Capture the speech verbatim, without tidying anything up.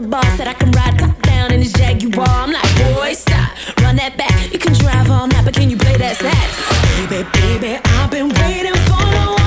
the boss said I can ride top down in his Jaguar. I'm like, boy, stop, run that back. You can drive all night, but can you play that sax? Baby, baby, I've been waiting for no